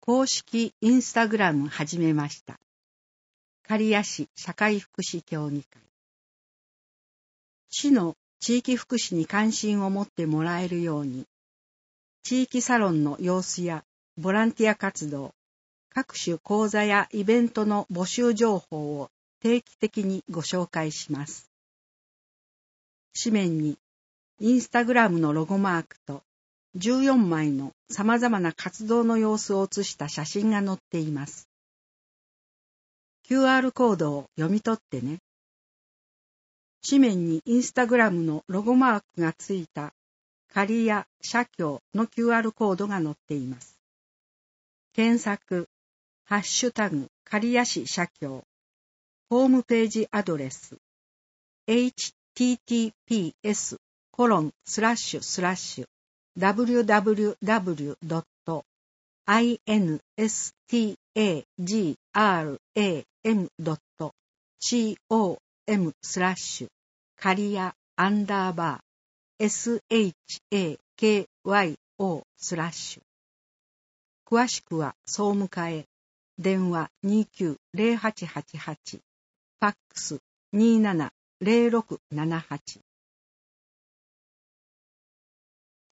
公式インスタグラム始めました。刈谷市社会福祉協議会。市の地域福祉に関心を持ってもらえるように、地域サロンの様子やボランティア活動、各種講座やイベントの募集情報を定期的にご紹介します。紙面にインスタグラムのロゴマークと14枚の様々な活動の様子を写した写真が載っています。QR コードを読み取ってね。紙面にインスタグラムのロゴマークがついた刈谷社協の QR コードが載っています。検索、ハッシュタグ刈谷市社協、ホームページアドレス、https://www.instagram.com/刈谷_SHAKYO/ 詳しくは総務課へ。電話29-0888、ファックス27-0678。